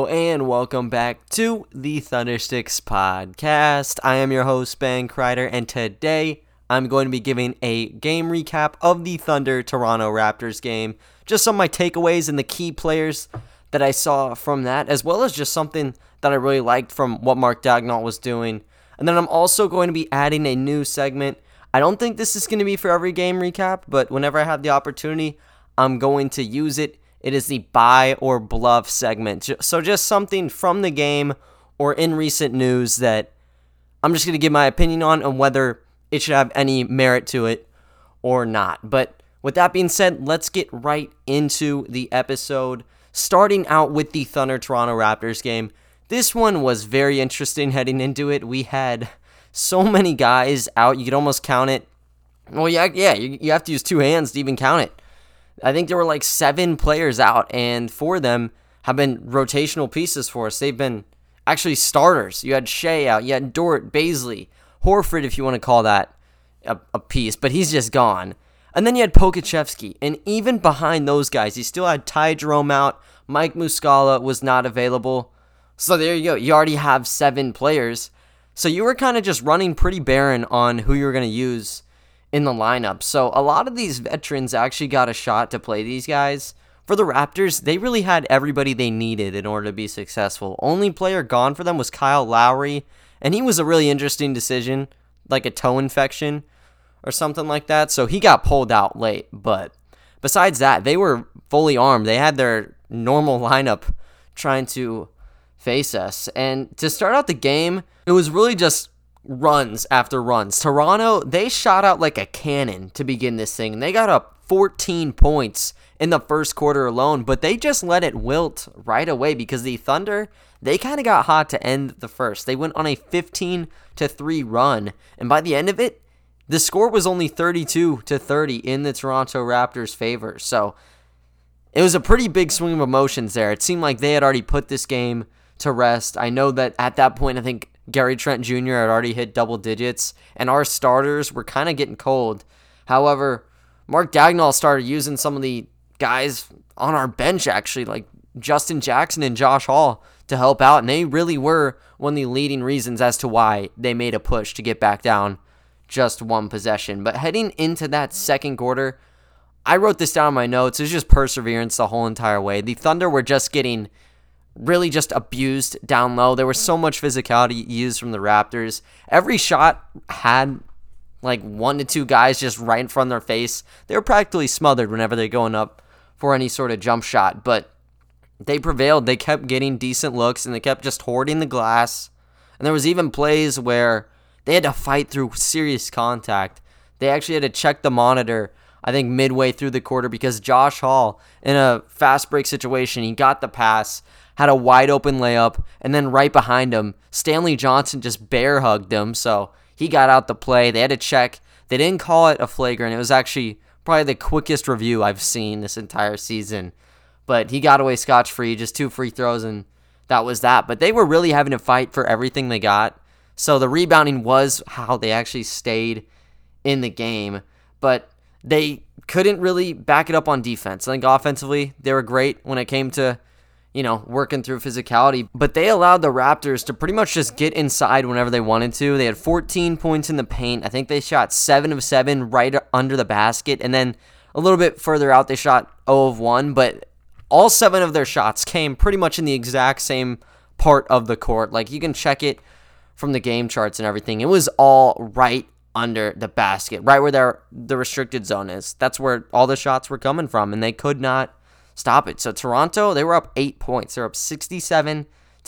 and welcome back to the Thundersticks podcast. I am your host, Ben Kreider, and today I'm going to be giving a game recap of the Thunder-Toronto Raptors game. Just some of my takeaways and the key players that I saw from that, as well as just something that I really liked from what Mark Daigneault was doing. And then I'm also going to be adding a new segment. I don't think this is going to be for every game recap, but whenever I have the opportunity, I'm going to use it. It is the buy or bluff segment. So just something from the game or in recent news that I'm just going to give my opinion on whether it should have any merit to it or not. But with that being said, let's get right into the episode. Starting out with the Thunder-Toronto Raptors game. This one was very interesting heading into it. We had so many guys out. You could almost count it. Well, you have to use two hands to even count it. I think there were like 7 players out, and 4 of them have been rotational pieces for us. They've been actually starters. You had Shea out. You had Dort, Bazley, Horford, if you want to call that a piece, but he's just gone. And then you had Pokusevski, and even behind those guys, you still had Ty Jerome out. Mike Muscala was not available. So there you go. You already have 7 players. So you were kind of just running pretty barren on who you were going to use in the lineup. So a lot of these veterans actually got a shot to play these guys. For the Raptors, they really had everybody they needed in order to be successful. Only player gone for them was Kyle Lowry, and he was a really interesting decision, like a toe infection or something like that. So he got pulled out late. But besides that, they were fully armed. They had their normal lineup trying to face us. And to start out the game, it was really just runs after runs. Toronto, they shot out like a cannon to begin this thing. They got up 14 points in the first quarter alone, but they just let it wilt right away because the Thunder, they kind of got hot to end the first. They went on a 15-3 run, and by the end of it, the score was only 32-30 in the Toronto Raptors' favor. So it was a pretty big swing of emotions there. It seemed like they had already put this game to rest. I know that at that point, I think Gary Trent Jr. had already hit double digits, and our starters were kind of getting cold. However, Mark Daigneault started using some of the guys on our bench, actually, like Justin Jackson and Josh Hall, to help out, and they really were one of the leading reasons as to why they made a push to get back down just one possession. But heading into that second quarter, I wrote this down in my notes. It was just perseverance the whole entire way. The Thunder were just getting really just abused down low. There was so much physicality used from the Raptors. Every shot had like 1 to 2 guys just right in front of their face. They were practically smothered whenever they're going up for any sort of jump shot, but they prevailed. They kept getting decent looks, and they kept just hoarding the glass. And there was even plays where they had to fight through serious contact. They actually had to check the monitor, I think, midway through the quarter because Josh Hall, in a fast break situation, he got the pass, had a wide open layup, and then right behind him, Stanley Johnson just bear hugged him, so he got out the play. They had to check. They didn't call it a flagrant. It was actually probably the quickest review I've seen this entire season. But he got away scotch-free, just 2 free throws, and that was that. But they were really having to fight for everything they got. So the rebounding was how they actually stayed in the game. But they couldn't really back it up on defense. I think offensively, they were great when it came to working through physicality. But they allowed the Raptors to pretty much just get inside whenever they wanted to. They had 14 points in the paint. I think they shot 7 of 7 right under the basket. And then a little bit further out, they shot 0 of 1. But all 7 of their shots came pretty much in the exact same part of the court. Like, you can check it from the game charts and everything. It was all right under the basket, right where the restricted zone is. That's where all the shots were coming from, and they could not stop it. So Toronto, they were up 8 points. They're up 67-59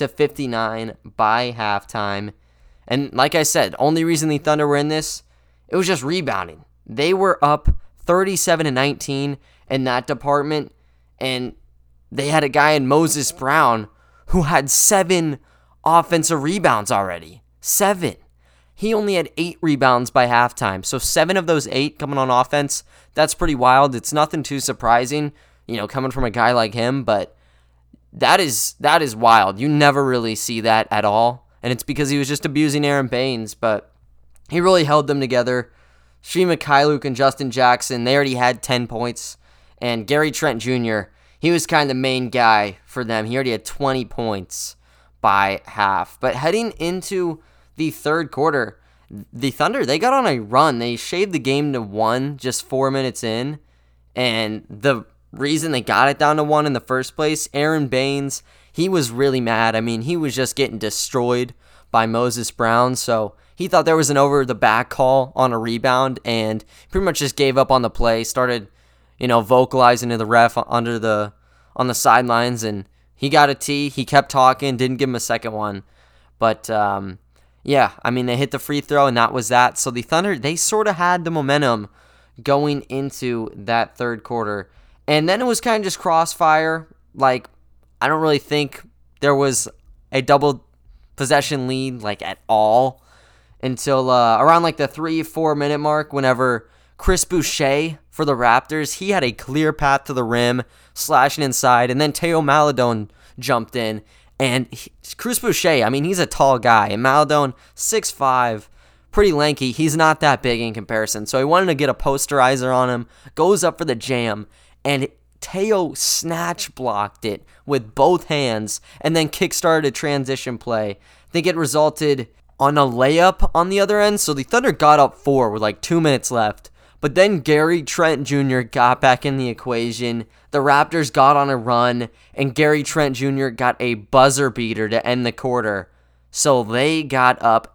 by halftime. And like I said, only reason the Thunder were in this, it was just rebounding. They were up 37-19 in that department, and they had a guy in Moses Brown who had 7 offensive rebounds already. 7. He only had 8 rebounds by halftime. So 7 of those 8 coming on offense, that's pretty wild. It's nothing too surprising, coming from a guy like him, but that is wild. You never really see that at all, and it's because he was just abusing Aaron Baines, but he really held them together. Svi Mykhailiuk and Justin Jackson, they already had 10 points, and Gary Trent Jr., he was kind of the main guy for them. He already had 20 points by half. But heading into the third quarter, the Thunder, they got on a run. They shaved the game to 1 just 4 minutes in. And the reason they got it down to 1 in the first place, Aaron Baines, he was really mad. I mean, he was just getting destroyed by Moses Brown. So he thought there was an over-the-back call on a rebound and pretty much just gave up on the play, started, vocalizing to the ref on the sidelines, and he got a tee. He kept talking, didn't give him a second one. But, yeah, I mean, they hit the free throw, and that was that. So the Thunder, they sort of had the momentum going into that third quarter. And then it was kind of just crossfire. Like, I don't really think there was a double possession lead, at all until around, the 3-4 minute mark, whenever Chris Boucher for the Raptors, he had a clear path to the rim, slashing inside, and then Teo Maledon jumped in. And Chris Boucher, I mean, he's a tall guy. And Maledon, 6'5", pretty lanky. He's not that big in comparison. So he wanted to get a posterizer on him, goes up for the jam, and Teo snatch blocked it with both hands and then kickstarted a transition play. I think it resulted on a layup on the other end. So the Thunder got up 4 with 2 minutes left. But then Gary Trent Jr. got back in the equation. The Raptors got on a run, and Gary Trent Jr. got a buzzer beater to end the quarter. So they got up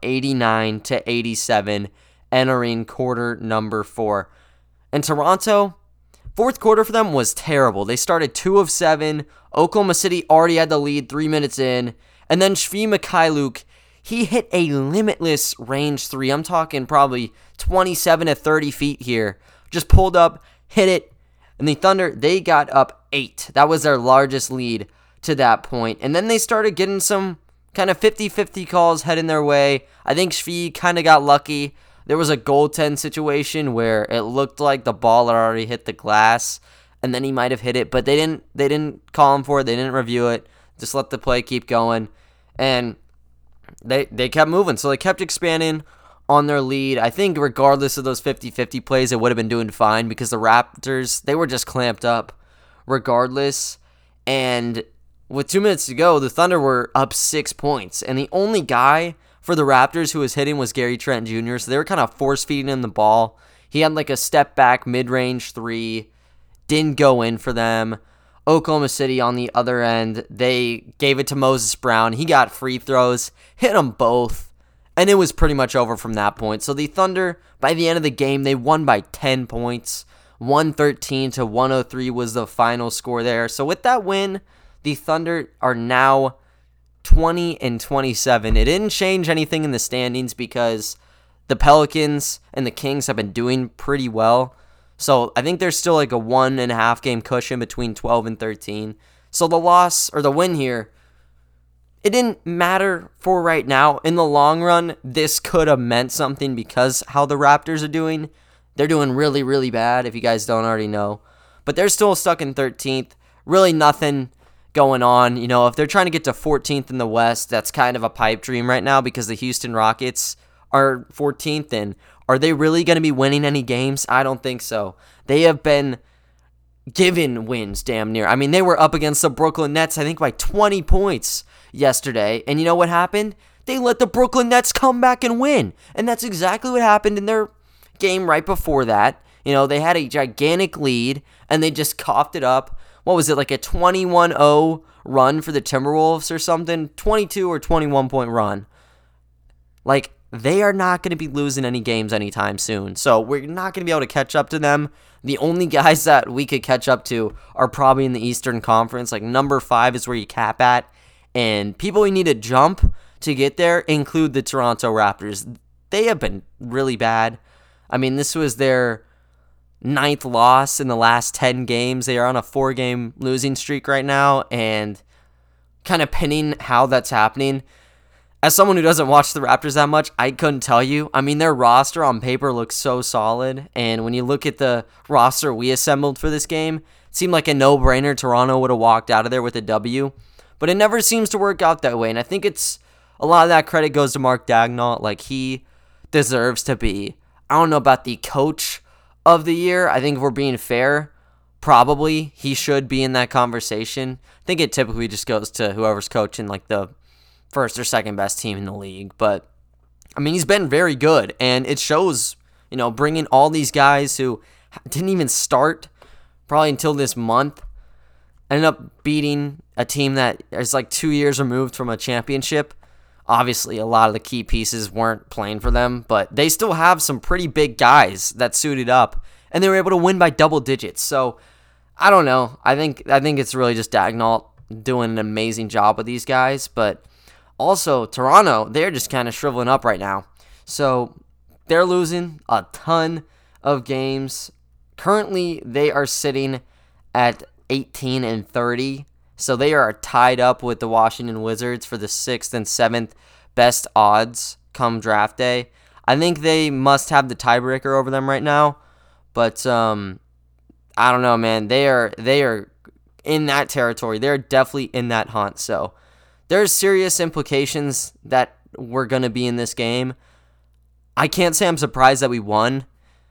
89-87, entering quarter number 4. And Toronto, fourth quarter for them was terrible. They started 2 of 7. Oklahoma City already had the lead 3 minutes in. And then Svi Mikhailuk, he hit a limitless range 3. I'm talking probably 27 to 30 feet here. Just pulled up, hit it. And the Thunder, they got up 8. That was their largest lead to that point. And then they started getting some kind of 50-50 calls heading their way. I think Svi kind of got lucky. There was a goaltend situation where it looked like the ball had already hit the glass, and then he might have hit it, but they didn't call him for it. They didn't review it. Just let the play keep going. And they kept moving. So they kept expanding on their lead. I think regardless of those 50-50 plays, it would have been doing fine because the Raptors, they were just clamped up regardless. And with 2 minutes to go, the Thunder were up 6 points. And the only guy for the Raptors who was hitting was Gary Trent Jr., so they were kind of force-feeding him the ball. He had a step-back mid-range 3, didn't go in for them. Oklahoma City on the other end, they gave it to Moses Brown. He got free throws, hit them both, and it was pretty much over from that point. So the Thunder, by the end of the game, they won by 10 points. 113-103 was the final score there. So with that win, the Thunder are now 20-27. It didn't change anything in the standings because the Pelicans and the Kings have been doing pretty well. So I think there's still a 1.5 game cushion between 12 and 13. So the loss or the win here, it didn't matter for right now. In the long run, this could have meant something because how the Raptors are doing. They're doing really, really bad if you guys don't already know. But they're still stuck in 13th. Really nothing going on. If they're trying to get to 14th in the West, that's kind of a pipe dream right now because the Houston Rockets are 14th, and are they really going to be winning any games? I don't think so. They have been given wins damn near. I mean, they were up against the Brooklyn Nets, I think, by 20 points yesterday, and you know what happened? They let the Brooklyn Nets come back and win, and that's exactly what happened in their game right before that. They had a gigantic lead, and they just coughed it up. What was it, a 21-0 run for the Timberwolves or something? 22 or 21-point run. They are not going to be losing any games anytime soon. So we're not going to be able to catch up to them. The only guys that we could catch up to are probably in the Eastern Conference. Number 5 is where you cap at. And people you need to jump to get there include the Toronto Raptors. They have been really bad. I mean, this was their 9th loss in the last 10 games. They are on a 4-game losing streak right now. And kind of pinning how that's happening. As someone who doesn't watch the Raptors that much, I couldn't tell you. I mean, their roster on paper looks so solid. And when you look at the roster we assembled for this game, it seemed like a no-brainer. Toronto would have walked out of there with a W. But it never seems to work out that way. And I think a lot of that credit goes to Mark Daigneault. He deserves to be, I don't know about the coach of the year. I think if we're being fair, probably he should be in that conversation. I think it typically just goes to whoever's coaching like the first or second best team in the league. But, I mean, he's been very good, and it shows, bringing all these guys who didn't even start probably until this month, ended up beating a team that is like 2 years removed from a championship. Obviously, a lot of the key pieces weren't playing for them, but they still have some pretty big guys that suited up, and they were able to win by double digits. So, I don't know. I think it's really just Daigneault doing an amazing job with these guys, but also Toronto, they're just kind of shriveling up right now. So, they're losing a ton of games. Currently, they are sitting at 18-30. So they are tied up with the Washington Wizards for the 6th and 7th best odds come draft day. I think they must have the tiebreaker over them right now. But I don't know, man. They are in that territory. They're definitely in that hunt. So there's serious implications that we're going to be in this game. I can't say I'm surprised that we won,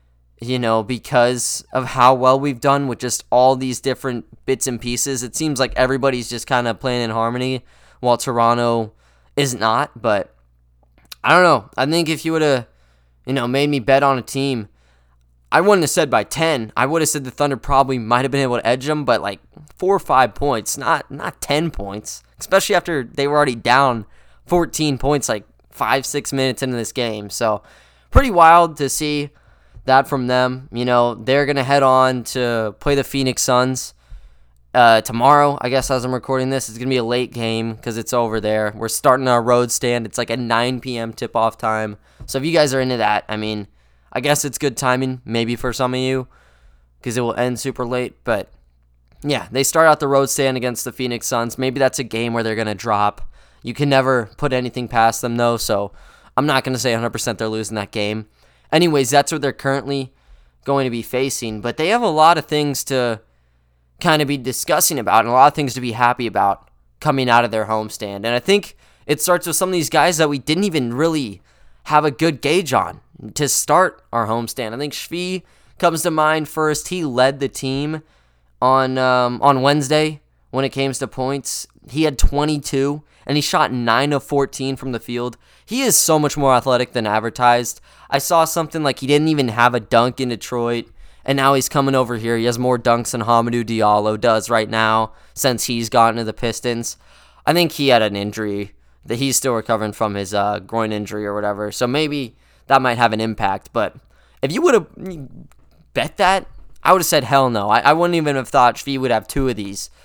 because of how well we've done with just all these different bits and pieces. It seems like everybody's just kind of playing in harmony while Toronto is not. But I don't know. I think if you would have, made me bet on a team, I wouldn't have said by 10. I would have said the Thunder probably might have been able to edge them, but like 4 or 5 points, not 10 points, especially after they were already down 14 points like 5-6 minutes into this game. So pretty wild to see that from them. They're going to head on to play the Phoenix Suns tomorrow. I guess as I'm recording this, it's going to be a late game because it's over there. We're starting our road stand. It's like a 9 p.m. tip-off time. So if you guys are into that, I guess it's good timing maybe for some of you because it will end super late. But yeah, they start out the road stand against the Phoenix Suns. Maybe that's a game where they're going to drop. You can never put anything past them though, so I'm not going to say 100% they're losing that game. Anyways, that's what they're currently going to be facing. But they have a lot of things to kind of be discussing about and a lot of things to be happy about coming out of their homestand. And I think it starts with some of these guys that we didn't even really have a good gauge on to start our homestand. I think Svi comes to mind first. He led the team on Wednesday when it came to points. He had 22, and he shot 9 of 14 from the field. He is so much more athletic than advertised. I saw something like he didn't even have a dunk in Detroit, and now he's coming over here. He has more dunks than Hamidou Diallo does right now since he's gotten to the Pistons. I think he had an injury that he's still recovering from, his groin injury or whatever, so maybe that might have an impact. But if you would have bet that, I would have said hell no. I wouldn't even have thought Svi would have 2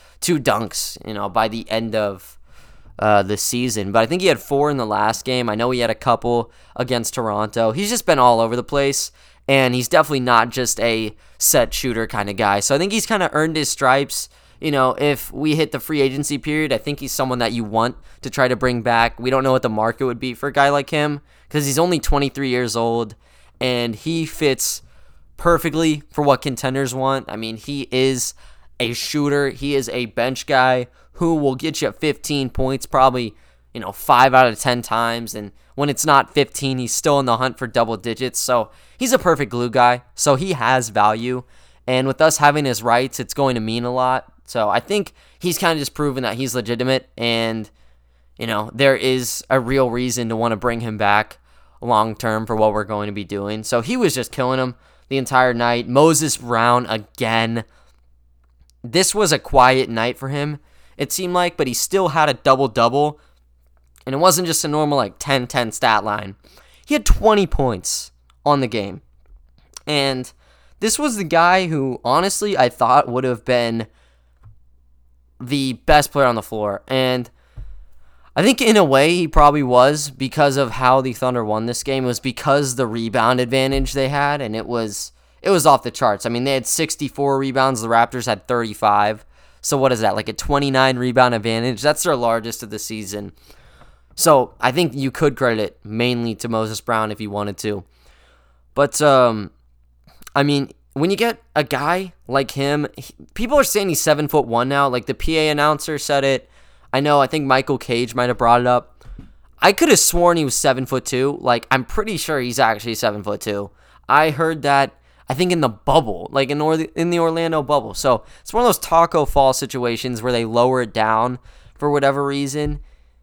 dunks, by the end of the season. But I think he had 4 in the last game. I know he had a couple against Toronto. He's just been all over the place, and he's definitely not just a set shooter kind of guy. So I think he's kind of earned his stripes. If we hit the free agency period, I think he's someone that you want to try to bring back. We don't know what the market would be for a guy like him because he's only 23 years old, and he fits perfectly for what contenders want. He is a shooter. He is a bench guy who will get you 15 points probably, 5 out of 10 times. And when it's not 15, he's still in the hunt for double digits. So he's a perfect glue guy. So he has value. And with us having his rights, it's going to mean a lot. So I think he's kind of just proven that he's legitimate. And, there is a real reason to want to bring him back long term for what we're going to be doing. So he was just killing him the entire night. Moses Brown again. This was a quiet night for him, it seemed like, but he still had a double-double, and it wasn't just a normal 10-10 stat line. He had 20 points on the game, and this was the guy who, honestly, I thought would have been the best player on the floor, and I think in a way he probably was because of how the Thunder won this game. It was because the rebound advantage they had, and it was off the charts. They had 64 rebounds. The Raptors had 35. So what is that, like a 29 rebound advantage? That's their largest of the season. So I think you could credit it mainly to Moses Brown if you wanted to. But, when you get a guy like him, people are saying he's 7'1" now. Like the PA announcer said it. I think Michael Cage might have brought it up. I could have sworn he was 7'2". I'm pretty sure he's actually 7'2". I heard that. I think in the bubble, like in the Orlando bubble. So it's one of those Taco Fall situations where they lower it down for whatever reason.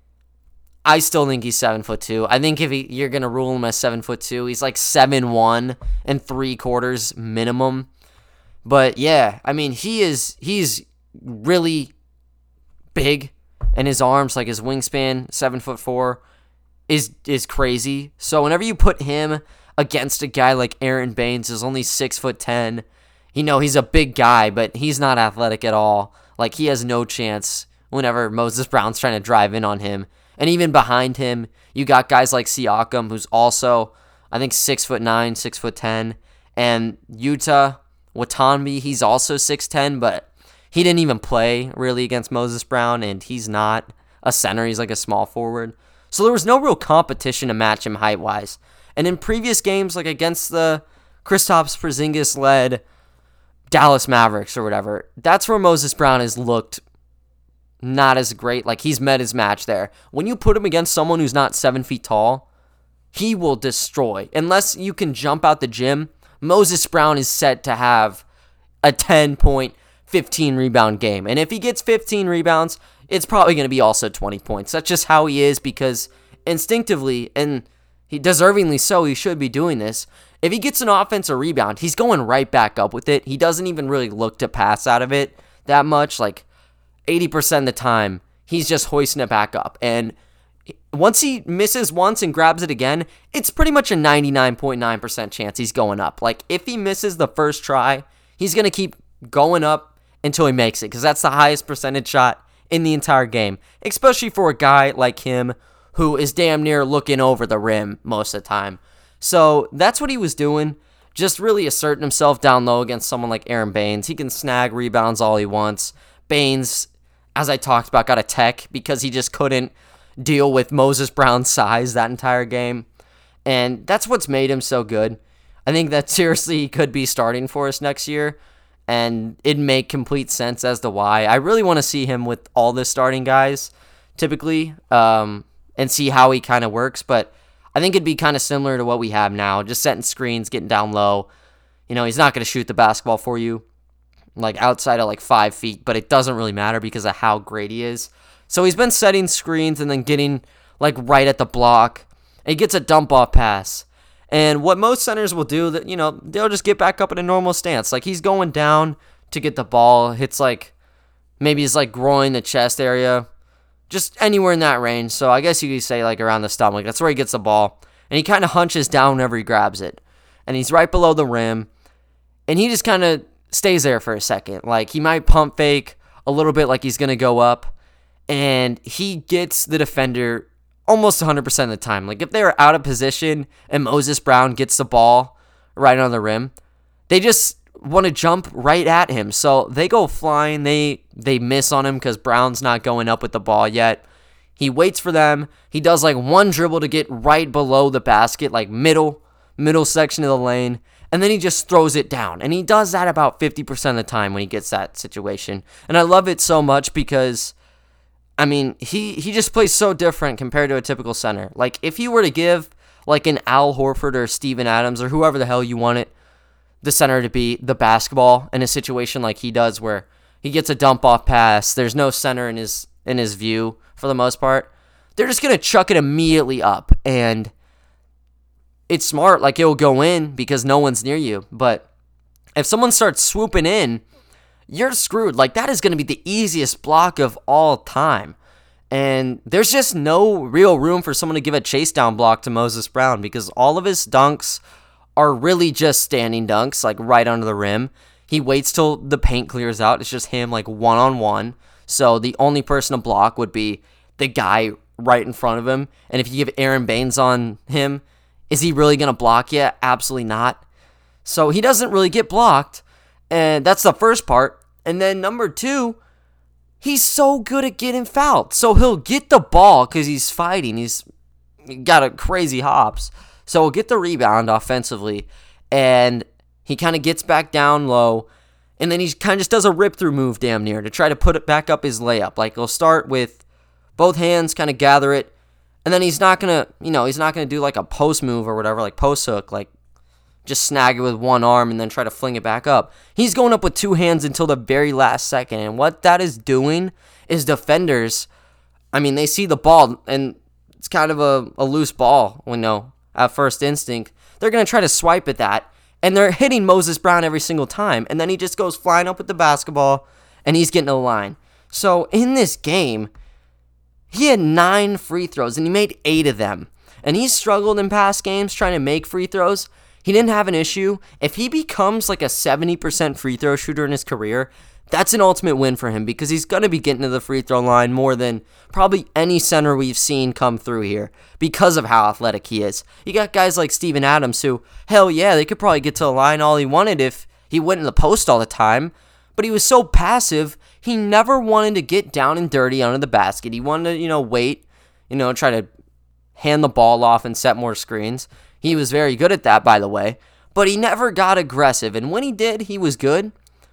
I still think he's 7'2". I think if you're gonna rule him as 7'2", he's like 7'1" and 3/4 minimum. But yeah, I mean he's really big, and his arms, like his wingspan, 7'4", is crazy. So whenever you put him against a guy like Aaron Baines, who's only 6'10", he's a big guy, but he's not athletic at all. Like, he has no chance whenever Moses Brown's trying to drive in on him. And even behind him, you got guys like Siakam, who's also, I think, 6'9", 6'10", and Yuta Watanabe, he's also 6'10", but he didn't even play really against Moses Brown, and he's not a center. He's like a small forward. So there was no real competition to match him height-wise. And in previous games, like against the Kristaps Porzingis-led Dallas Mavericks or whatever, that's where Moses Brown has looked not as great. Like, he's met his match there. When you put him against someone who's not 7 feet tall, he will destroy. Unless you can jump out the gym, Moses Brown is set to have a 10-point, 15-rebound game. And if he gets 15 rebounds, it's probably going to be also 20 points. That's just how he is, because instinctively, and he deservingly so, he should be doing this. If he gets an offensive rebound, he's going right back up with it. He doesn't even really look to pass out of it that much. Like, 80% of the time, he's just hoisting it back up. And once he misses once and grabs it again, it's pretty much a 99.9% chance he's going up. Like, if he misses the first try, he's going to keep going up until he makes it, because that's the highest percentage shot in the entire game, especially for a guy like him who is damn near looking over the rim most of the time. So that's what he was doing, just really asserting himself down low against someone like Aaron Baines. He can snag rebounds all he wants. Baines, as I talked about, got a tech because he just couldn't deal with Moses Brown's size that entire game. And that's what's made him so good. I think that seriously he could be starting for us next year, and it'd make complete sense as to why. I really want to see him with all the starting guys, typically, and see how he kind of works. But I think it'd be kind of similar to what we have now, just setting screens, getting down low. He's not going to shoot the basketball for you, like outside of like 5 feet, but it doesn't really matter because of how great he is. So he's been setting screens and then getting like right at the block. And he gets a dump off pass. And what most centers will do, that they'll just get back up in a normal stance. Like, he's going down to get the ball, hits like maybe his like groin, the chest area, just anywhere in that range. So I guess you could say like around the stomach. That's where he gets the ball. And he kind of hunches down whenever he grabs it. And he's right below the rim. And he just kind of stays there for a second. Like, he might pump fake a little bit, like he's going to go up. And he gets the defender almost 100% of the time. Like, if they're out of position and Moses Brown gets the ball right on the rim, they just want to jump right at him. So they go flying. They miss on him because Brown's not going up with the ball yet. He waits for them. He does like one dribble to get right below the basket, like middle section of the lane. And then he just throws it down. And he does that about 50% of the time when he gets that situation. And I love it so much because, I mean, he just plays so different compared to a typical center. Like, if you were to give like an Al Horford or Steven Adams or whoever the hell you want it, the center to be, the basketball in a situation like he does where he gets a dump off pass, there's no center in his view for the most part, they're just going to chuck it immediately up. And it's smart, like it'll go in because no one's near you. But if someone starts swooping in, you're screwed. Like, that is going to be the easiest block of all time. And there's just no real room for someone to give a chase down block to Moses Brown because all of his dunks are really just standing dunks, like right under the rim. He waits till the paint clears out. It's just him like one-on-one. So the only person to block would be the guy right in front of him. And if you give Aaron Baines on him, is he really going to block you? Absolutely not. So he doesn't really get blocked. And that's the first part. And then number two, he's so good at getting fouled. So he'll get the ball because he's fighting. He's got a crazy hops. So he'll get the rebound offensively. And he kind of gets back down low. And then he kind of just does a rip-through move damn near to try to put it back up his layup. Like, he'll start with both hands, kind of gather it. And then he's not going to, he's not going to do like a post move or whatever, like post hook, like just snag it with one arm and then try to fling it back up. He's going up with two hands until the very last second. And what that is doing is defenders, they see the ball, and it's kind of a loose ball, at first instinct. They're going to try to swipe at that, and they're hitting Moses Brown every single time. And then he just goes flying up with the basketball, and he's getting to the line. So in this game, he had 9 free throws, and he made 8 of them. And he's struggled in past games trying to make free throws. He didn't have an issue. If he becomes like a 70% free throw shooter in his career, that's an ultimate win for him, because he's going to be getting to the free throw line more than probably any center we've seen come through here because of how athletic he is. You got guys like Steven Adams who, hell yeah, they could probably get to the line all he wanted if he went in the post all the time, but he was so passive, he never wanted to get down and dirty under the basket. He wanted to, wait, try to hand the ball off and set more screens. He was very good at that, by the way, but he never got aggressive, and when he did, he was good.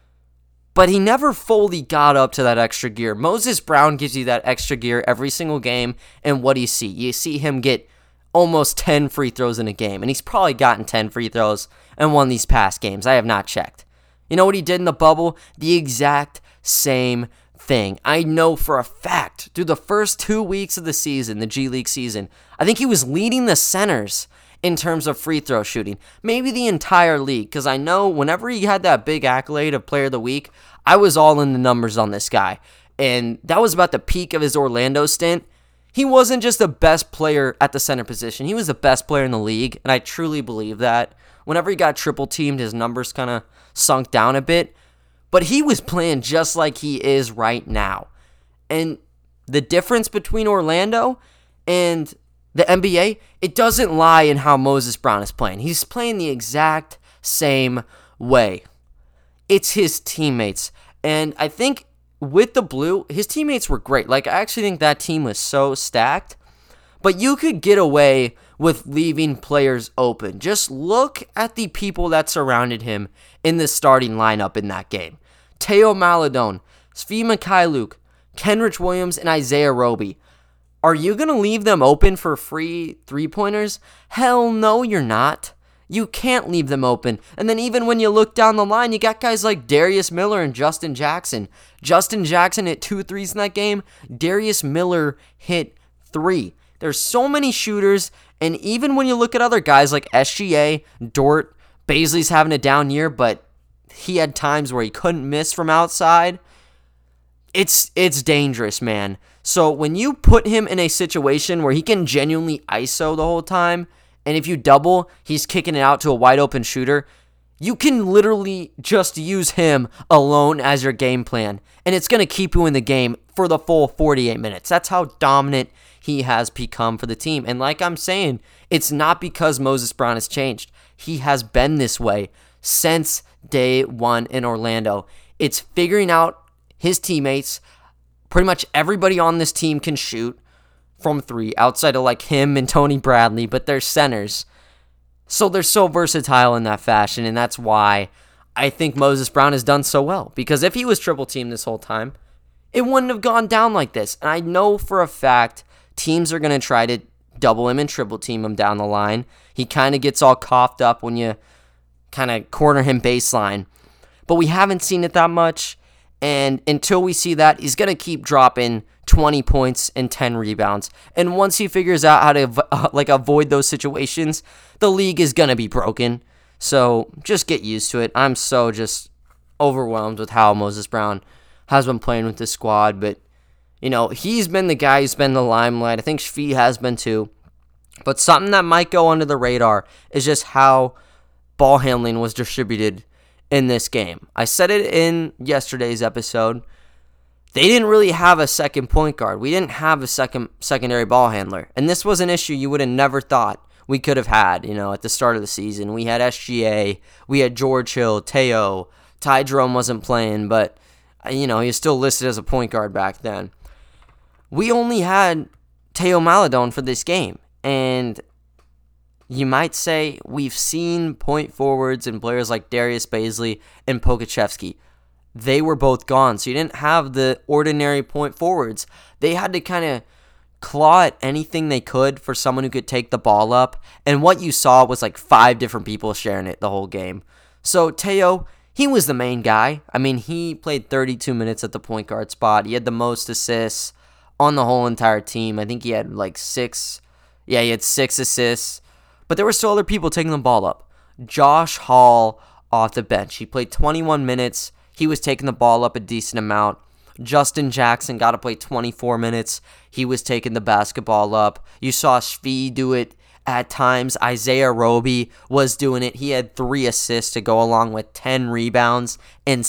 But he never fully got up to that extra gear. Moses Brown gives you that extra gear every single game, and what do you see? You see him get almost 10 free throws in a game, and he's probably gotten 10 free throws in one of these past games. I have not checked. You know what he did in the bubble? The exact same thing. I know for a fact, through the first 2 weeks of the season, the G League season, I think he was leading the centers in terms of free throw shooting. Maybe the entire league, because I know whenever he had that big accolade of Player of the Week, I was all in the numbers on this guy. And that was about the peak of his Orlando stint. He wasn't just the best player at the center position. He was the best player in the league, and I truly believe that. Whenever he got triple teamed, his numbers kind of sunk down a bit. But he was playing just like he is right now. And the difference between Orlando and the NBA, it doesn't lie in how Moses Brown is playing. He's playing the exact same way. It's his teammates. And I think with the Blue, his teammates were great. I actually think that team was so stacked. But you could get away with leaving players open. Just look at the people that surrounded him in the starting lineup in that game. Teo Maledon, Svi Mikhailuk, Kenrich Williams, and Isaiah Roby. Are you going to leave them open for free three-pointers? Hell no, you're not. You can't leave them open. And then even when you look down the line, you got guys like Darius Miller and Justin Jackson. Justin Jackson hit 2 threes in that game. Darius Miller hit 3. There's so many shooters, and even when you look at other guys like SGA, Dort, Baisley's having a down year, but he had times where he couldn't miss from outside. It's dangerous, man. So when you put him in a situation where he can genuinely ISO the whole time, and if you double, he's kicking it out to a wide open shooter, you can literally just use him alone as your game plan, and it's going to keep you in the game for the full 48 minutes. That's how dominant he has become for the team. And like I'm saying, it's not because Moses Brown has changed. He has been this way since day one in Orlando. It's figuring out his teammates. Pretty much everybody on this team can shoot from 3 outside of him and Tony Bradley, but they're centers. So they're so versatile in that fashion, and that's why I think Moses Brown has done so well. Because if he was triple teamed this whole time, it wouldn't have gone down like this. And I know for a fact teams are going to try to double him and triple team him down the line. He kind of gets all coughed up when you kind of corner him baseline. But we haven't seen it that much. And until we see that, he's going to keep dropping 20 points and 10 rebounds. And once he figures out how to avoid those situations, the league is going to be broken. So just get used to it. I'm so just overwhelmed with how Moses Brown has been playing with this squad. But, he's been the guy who's been the limelight. I think Shvi has been too. But something that might go under the radar is just how ball handling was distributed in this game. I said it in yesterday's episode. They didn't really have a second point guard. We didn't have a secondary ball handler. And this was an issue you would have never thought we could have had, at the start of the season. We had SGA, we had George Hill, Teo, Ty Jerome wasn't playing, but, he was still listed as a point guard back then. We only had Teo Maledon for this game. And you might say we've seen point forwards and players like Darius Baisley and Pokachevsky. They were both gone, so you didn't have the ordinary point forwards. They had to kind of claw at anything they could for someone who could take the ball up. And what you saw was like 5 different people sharing it the whole game. So Teo, he was the main guy. I mean, he played 32 minutes at the point guard spot. He had the most assists on the whole entire team. I think he had like 6. Yeah, he had 6 assists. But there were still other people taking the ball up. Josh Hall off the bench. He played 21 minutes. He was taking the ball up a decent amount. Justin Jackson got to play 24 minutes. He was taking the basketball up. You saw Shvi do it at times. Isaiah Roby was doing it. He had 3 assists to go along with 10 rebounds and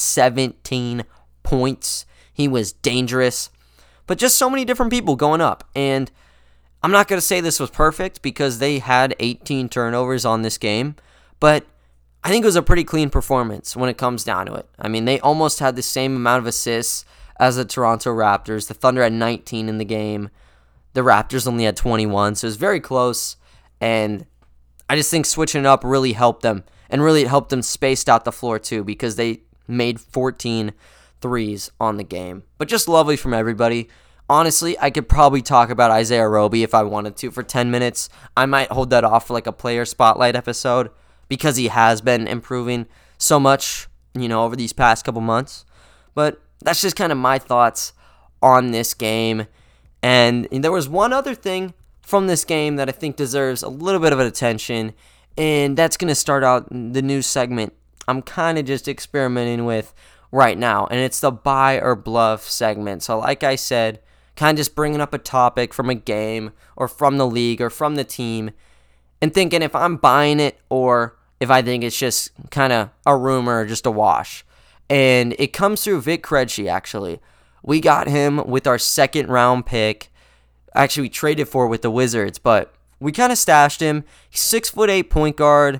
17 points. He was dangerous. But just so many different people going up. And I'm not going to say this was perfect because they had 18 turnovers on this game. But I think it was a pretty clean performance when it comes down to it. I mean, they almost had the same amount of assists as the Toronto Raptors. The Thunder had 19 in the game. The Raptors only had 21, so it was very close. And I just think switching it up really helped them. And really it helped them spaced out the floor too because they made 14 threes on the game. But just lovely from everybody. Honestly, I could probably talk about Isaiah Roby if I wanted to for 10 minutes. I might hold that off for like a player spotlight episode because he has been improving so much, over these past couple months. But that's just kind of my thoughts on this game. And there was one other thing from this game that I think deserves a little bit of attention, and that's going to start out the new segment I'm kind of just experimenting with right now, and it's the buy or bluff segment. So like I said, kind of just bringing up a topic from a game or from the league or from the team and thinking if I'm buying it or if I think it's just kind of a rumor or just a wash. And it comes through Vit Krejci, actually. We got him with our second round pick. Actually, we traded for it with the Wizards, but we kind of stashed him. He's 6'8" point guard.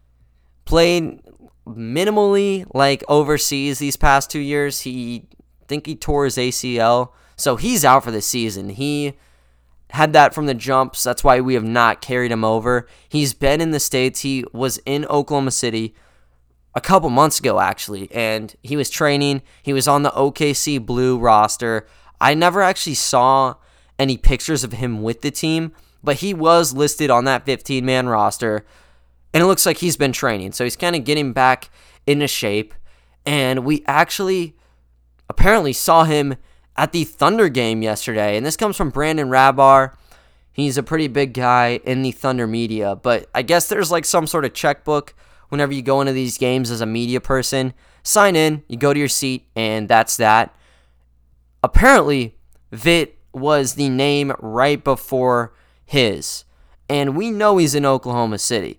Played minimally like overseas these past 2 years. I think he tore his ACL, so he's out for the season. He had that from the jumps. That's why we have not carried him over. He's been in the States. He was in Oklahoma City a couple months ago, actually, and he was training. He was on the OKC Blue roster. I never actually saw any pictures of him with the team, but he was listed on that 15-man roster, and it looks like he's been training. So he's kind of getting back into shape, and we actually apparently saw him at the Thunder game yesterday, and this comes from Brandon Rabar. He's a pretty big guy in the Thunder media, but I guess there's like some sort of checkbook whenever you go into these games as a media person. Sign in, you go to your seat, and that's that. Apparently, Vit was the name right before his, and we know he's in Oklahoma City.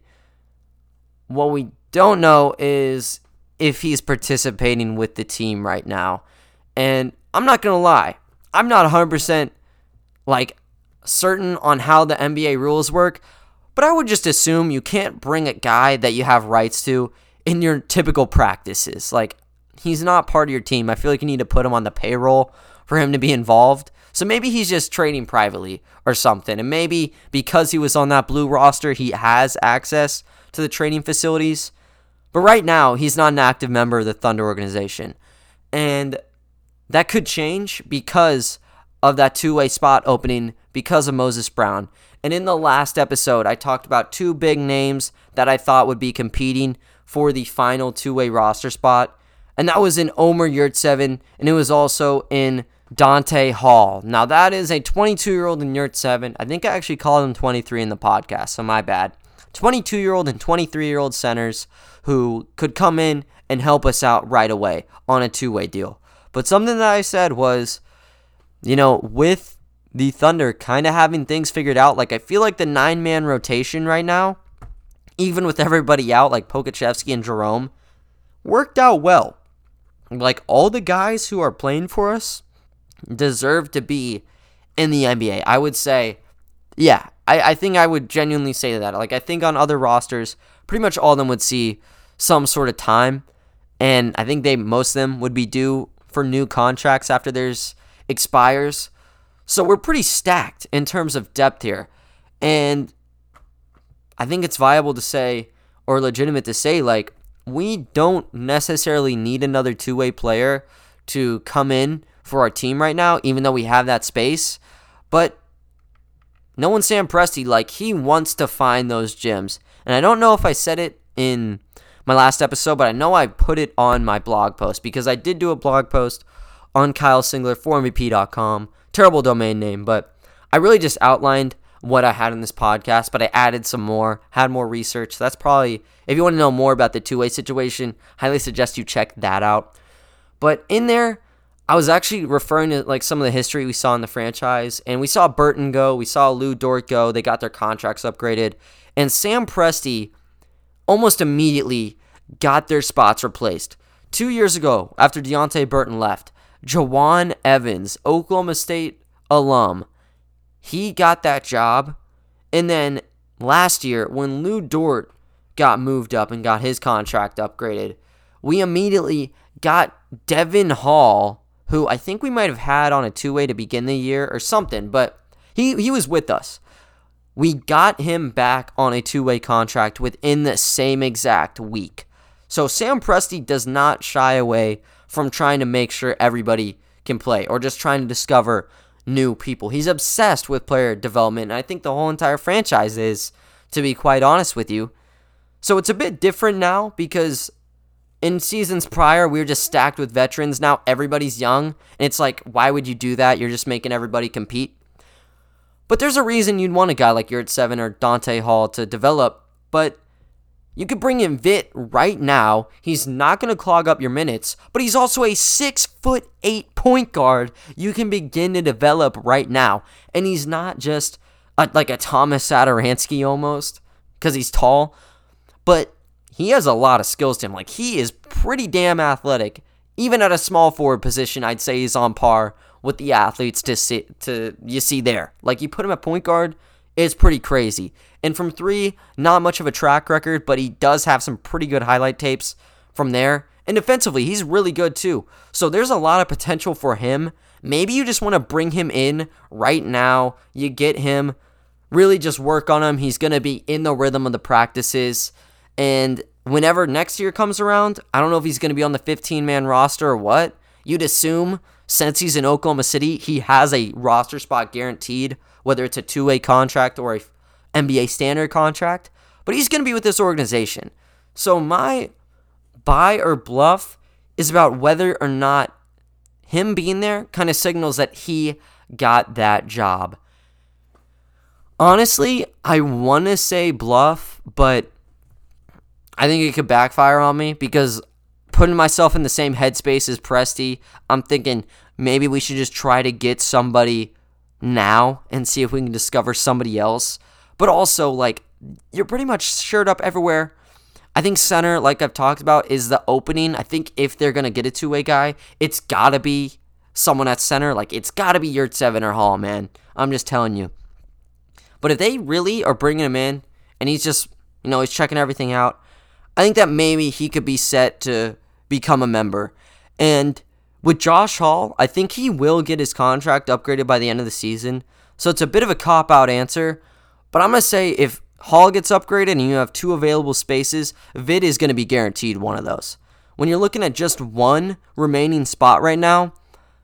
What we don't know is if he's participating with the team right now, and I'm not going to lie, I'm not 100% certain on how the NBA rules work, but I would just assume you can't bring a guy that you have rights to in your typical practices. Like, he's not part of your team. I feel like you need to put him on the payroll for him to be involved. So maybe he's just trading privately or something. And maybe because he was on that Blue roster, he has access to the training facilities. But right now, he's not an active member of the Thunder organization. And that could change because of that two-way spot opening because of Moses Brown. And in the last episode, I talked about 2 big names that I thought would be competing for the final two-way roster spot. And that was in Omer Yurtseven, and it was also in Dante Hall. Now, that is a 22-year-old in Yurtseven. I think I actually called him 23 in the podcast, so my bad. 22-year-old and 23-year-old centers who could come in and help us out right away on a two-way deal. But something that I said was, with the Thunder kind of having things figured out, I feel like the 9-man rotation right now, even with everybody out, like Pokachevsky and Jerome, worked out well. All the guys who are playing for us deserve to be in the NBA. I would say, yeah, I think I would genuinely say that. I think on other rosters, pretty much all of them would see some sort of time, and I think most of them would be due for new contracts after theirs expires. So we're pretty stacked in terms of depth here. And I think it's viable to say, or legitimate to say, we don't necessarily need another two-way player to come in for our team right now, even though we have that space. But knowing Sam Presti, like, he wants to find those gems. And I don't know if I said it in my last episode, but I know I put it on my blog post because I did do a blog post on Kyle Singler for MVP.com. Terrible domain name, but I really just outlined what I had in this podcast, but I added some more, had more research. That's probably, if you want to know more about the two-way situation, highly suggest you check that out. But in there, I was actually referring to like some of the history we saw in the franchise, and we saw Burton go, we saw Lou Dort go, they got their contracts upgraded, and Sam Presti almost immediately got their spots replaced. 2 years ago, after Deontay Burton left, Jawan Evans, Oklahoma State alum, he got that job. And then last year, when Lou Dort got moved up and got his contract upgraded, we immediately got Devin Hall, who I think we might have had on a two-way to begin the year or something, but he was with us. We got him back on a two-way contract within the same exact week. So Sam Presti does not shy away from trying to make sure everybody can play or just trying to discover new people. He's obsessed with player development, and I think the whole entire franchise is, to be quite honest with you. So it's a bit different now because in seasons prior, we were just stacked with veterans. Now everybody's young, and it's like, why would you do that? You're just making everybody compete. But there's a reason you'd want a guy like Yurtseven or Dante Hall to develop, but you could bring in Vit right now. He's not going to clog up your minutes, but he's also a 6'8" point guard you can begin to develop right now. And he's not just like a Thomas Satoransky almost, because he's tall, but he has a lot of skills to him. Like, he is pretty damn athletic. Even at a small forward position, I'd say he's on par with the athletes you see there. Like, you put him at point guard, it's pretty crazy. And from three, not much of a track record, but he does have some pretty good highlight tapes from there. And defensively, he's really good too. So there's a lot of potential for him. Maybe you just want to bring him in right now. You get him, really just work on him. He's going to be in the rhythm of the practices. And whenever next year comes around, I don't know if he's going to be on the 15-man roster or what. You'd assume, since he's in Oklahoma City, he has a roster spot guaranteed, whether it's a two-way contract or a NBA standard contract, but he's going to be with this organization. So my buy or bluff is about whether or not him being there kind of signals that he got that job. Honestly, I want to say bluff, but I think it could backfire on me because putting myself in the same headspace as Presti, I'm thinking maybe we should just try to get somebody now and see if we can discover somebody else. But also, like, you're pretty much shirred up everywhere. I think center, like I've talked about, is the opening. I think if they're going to get a two-way guy, it's got to be someone at center. Like, it's got to be Yurtseven or Hall, man. I'm just telling you. But if they really are bringing him in and he's just, he's checking everything out, I think that maybe he could be set to become a member. And with Josh Hall, I think he will get his contract upgraded by the end of the season. So it's a bit of a cop-out answer. But I'm going to say if Hall gets upgraded and you have two available spaces, Vid is going to be guaranteed one of those. When you're looking at just one remaining spot right now,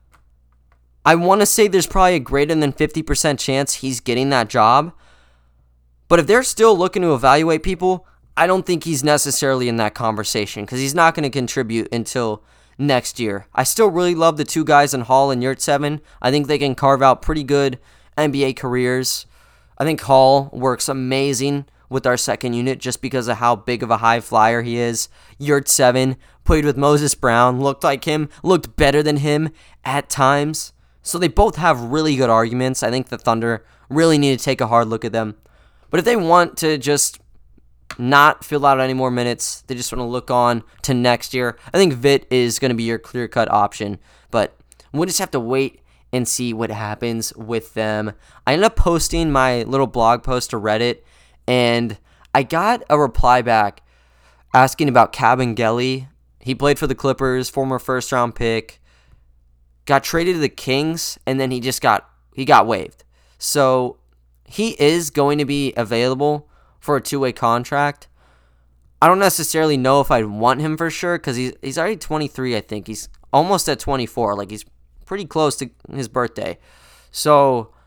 I want to say there's probably a greater than 50% chance he's getting that job. But if they're still looking to evaluate people, I don't think he's necessarily in that conversation because he's not going to contribute until next year. I still really love the two guys in Hall and Yurtseven. I think they can carve out pretty good NBA careers. I think Hall works amazing with our second unit just because of how big of a high flyer he is. Yurtseven played with Moses Brown, looked like him, looked better than him at times. So they both have really good arguments. I think the Thunder really need to take a hard look at them. But if they want to just not fill out any more minutes, they just want to look on to next year, I think Vit is going to be your clear-cut option. But we'll just have to wait and see what happens with them. I ended up posting my little blog post to Reddit, and I got a reply back asking about Kabengele. He played for the Clippers, former first-round pick, got traded to the Kings, and then he got waived. So he is going to be available for a two-way contract. I don't necessarily know if I'd want him for sure because he's already 23, I think. He's almost at 24. Like, he's pretty close to his birthday. So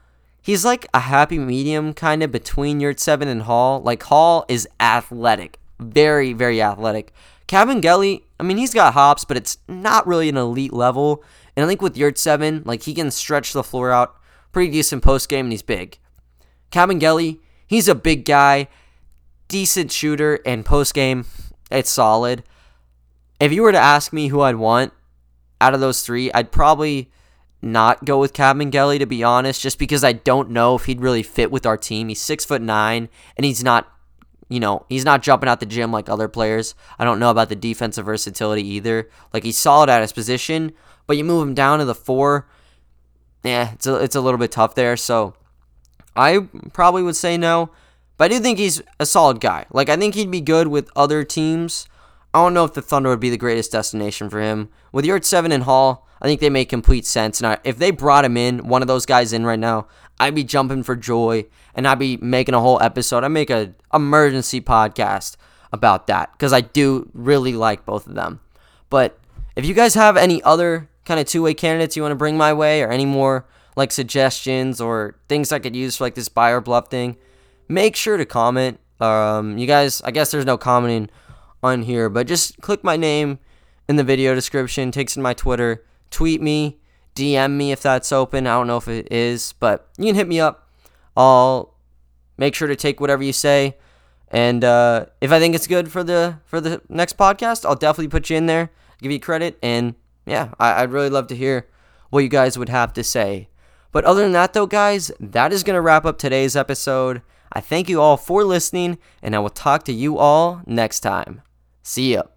he's like a happy medium kind of between Yurtseven and Hall. Like, Hall is athletic. Very, very athletic. Kabengele, I mean, he's got hops, but it's not really an elite level. And I think with Yurtseven, like, he can stretch the floor out pretty decent post-game, and he's big. Kabengele, he's a big guy, decent shooter, and post-game, it's solid. If you were to ask me who I'd want out of those three, I'd probably not go with Kabengele, to be honest, just because I don't know if he'd really fit with our team. He's 6'9", and he's not jumping out the gym like other players. I don't know about the defensive versatility either. Like, he's solid at his position, but you move him down to the 4, it's a little bit tough there. So I probably would say no, but I do think he's a solid guy. Like, I think he'd be good with other teams. I don't know if the Thunder would be the greatest destination for him. With Yurtseven and Hall, I think they make complete sense. And if they brought him in, one of those guys in right now, I'd be jumping for joy, and I'd be making a whole episode. I'd make an emergency podcast about that, because I do really like both of them. But if you guys have any other kind of two-way candidates you want to bring my way, or any more like suggestions or things I could use for like this buy or bluff thing, make sure to comment. You guys, I guess there's no commenting on here, but just click my name in the video description, takes in my Twitter, tweet me, DM me if that's open. I don't know if it is, but you can hit me up. I'll make sure to take whatever you say, and if I think it's good for the next podcast, I'll definitely put you in there, give you credit, and yeah, I'd really love to hear what you guys would have to say. But other than that, though, guys, that is going to wrap up today's episode. I thank you all for listening, and I will talk to you all next time. See ya.